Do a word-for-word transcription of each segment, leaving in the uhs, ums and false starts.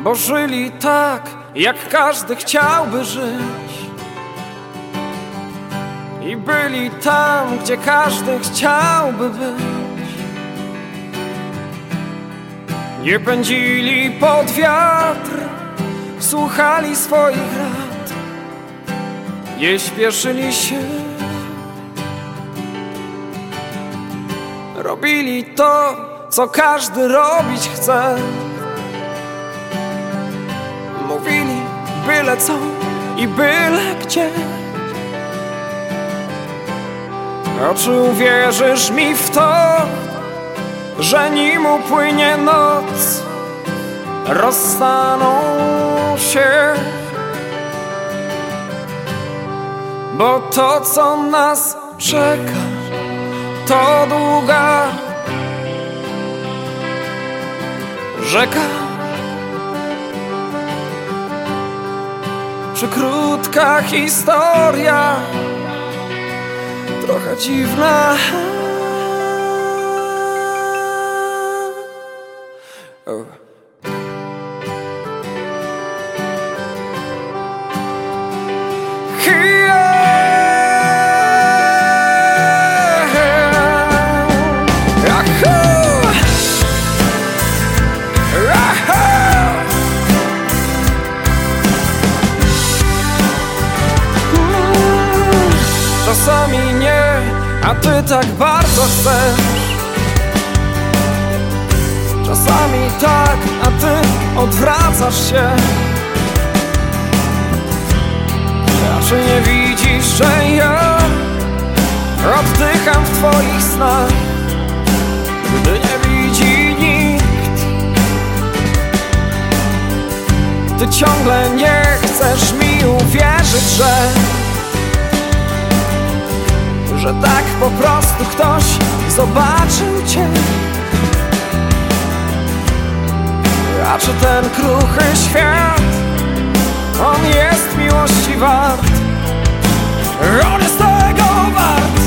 bo żyli tak, jak każdy chciałby żyć, i byli tam, gdzie każdy chciałby być. Nie pędzili pod wiatr, słuchali swoich rad, nie śpieszyli się, robili to, co każdy robić chce. Mówili byle co i byle gdzie. A czy uwierzysz mi w to, że nim upłynie noc, rozstaną się? Bo to, co nas czeka, to długa rzeka, czy krótka historia, trochę dziwna. Oh. Czasami nie, a ty tak bardzo chcesz. Czasami tak, a ty odwracasz się. A czy nie widzisz, że ja oddycham w twoich snach, gdy nie widzi nikt? Ty ciągle nie chcesz mi uwierzyć, że że tak po prostu ktoś zobaczył cię. A czy ten kruchy świat, on jest miłości wart? On jest tego wart.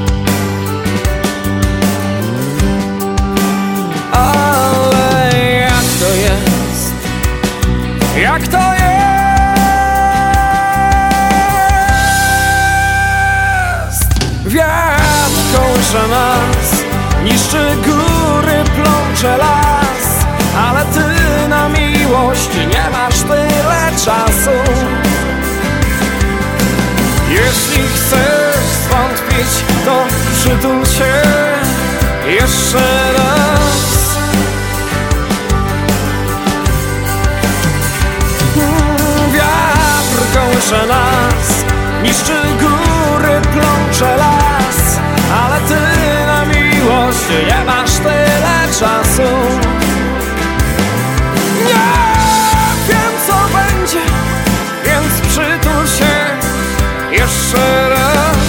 Ale jak to jest? Jak to jest? Wiatr kołysze nas, niszczy góry, plącze las, ale ty na miłość nie masz tyle czasu. Jeśli chcesz zwątpić, to przytul się jeszcze raz. Wiatr kołysze nas, niszczy góry, plącze las, ale ty na miłość nie masz tyle czasu. Nie wiem, co będzie, więc przytul się jeszcze raz.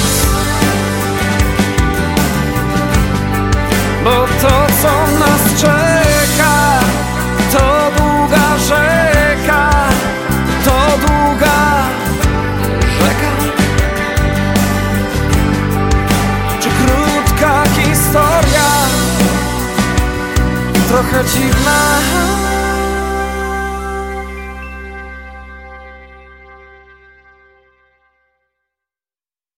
Bo to, co nas czeka, to długa rzeka, to długa rzeka, czy krótka historia, trochę dziwna.